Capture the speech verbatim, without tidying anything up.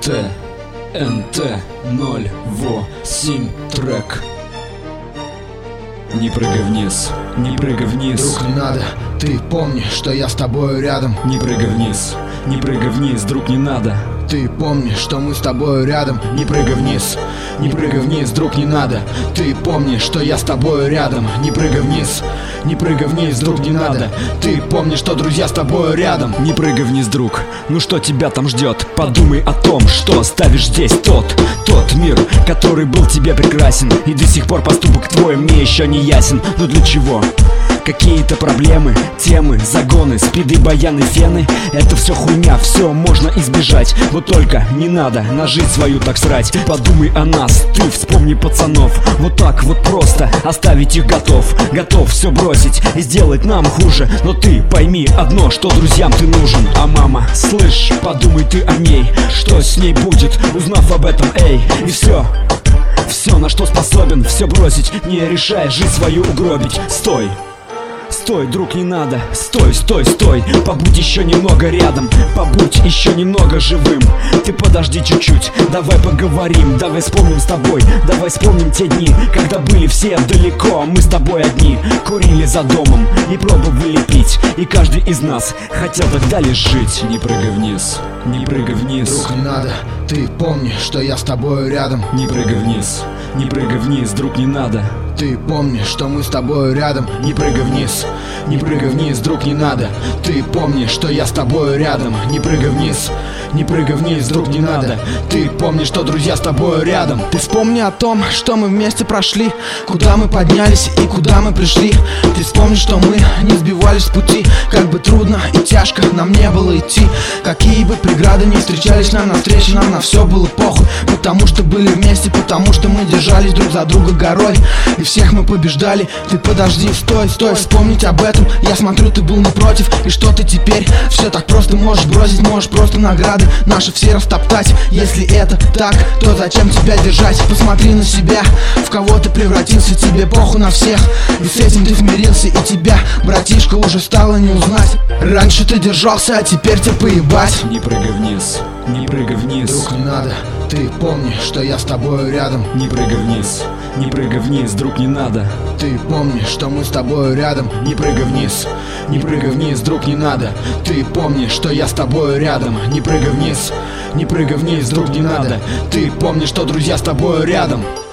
Т Н Т ноль восемь трек. Не прыгай вниз, не прыгай вниз. Друг, не надо, ты помни, что я с тобою рядом. Не прыгай вниз, не прыгай вниз, друг, не надо. Ты помни, что мы с тобою рядом. Не прыгай вниз, не прыгай вниз, друг, не надо. Ты помни, что я с тобою рядом. Не прыгай вниз, не прыгай вниз, друг, не надо. Ты помни, что друзья с тобою рядом. Не прыгай вниз, друг, ну что тебя там ждет? Подумай о том, что оставишь здесь тот Тот мир, который был тебе прекрасен. И до сих пор поступок твой мне еще не ясен. Но для чего? Какие-то проблемы, темы, загоны, спиды, баяны, фены. Это все хуйня, все можно избежать. Вот только не надо на жизнь свою так срать. Подумай о нас, ты вспомни пацанов. Вот так вот просто оставить их готов. Готов все бросить и сделать нам хуже. Но ты пойми одно, что друзьям ты нужен. А мама, слышь, подумай ты о ней. Что с ней будет, узнав об этом, эй. И все, все, на что способен, все бросить, не решая жизнь свою угробить. Стой! Стой, друг, не надо, стой, стой, стой. Побудь еще немного рядом, побудь еще немного живым. Ты подожди чуть-чуть, давай поговорим. Давай вспомним с тобой, давай вспомним те дни, когда были все далеко, а мы с тобой одни. Курили за домом и пробовали пить. И каждый из нас хотел тогда лишь жить. Не прыгай вниз, не прыгай вниз. Друг, не надо, ты помни, что я с тобою рядом. Не прыгай вниз, не прыгай вниз, друг, не надо. Ты помни, что мы с тобою рядом. Не прыгай вниз, не прыгай вниз, друг, не надо. Ты помни, что я с тобою рядом. Не прыгай вниз, не прыгай вниз, друг, не надо. Ты помни, что друзья с тобою рядом. Ты вспомни о том, что мы вместе прошли, куда мы поднялись и куда мы пришли. Ты вспомни, что мы не сбивались с пути. Как бы трудно и тяжко нам не было идти, какие бы преграды не встречались нам навстречу, нам на все было похуй. Потому что были вместе, потому что мы держались друг за друга горой. И всех мы побеждали. Ты подожди, стой, стой, вспомнить об этом. Я смотрю, ты был не против. И что ты теперь все так просто можешь бросить? Можешь просто награды наши все растоптать. Если это так, то зачем тебя держать? Посмотри на себя, в кого ты превратился. Тебе похуй на всех, и с этим ты смирился. И тебя, братишка, уже стало не узнать. Раньше ты держался, а теперь тебе поебать. Не прыгай вниз, не прыгай вниз. Друг, не надо, ты помни, что я с тобою рядом. Не прыгай вниз, не прыгай вниз, друг, не надо. Ты помни, что мы с тобою рядом. Не прыгай вниз, не прыгай вниз, друг, не надо. Ты помни, что я с тобою рядом. Не прыгай вниз, не прыгай вниз, друг, не надо. Ты помни, что друзья с тобою рядом.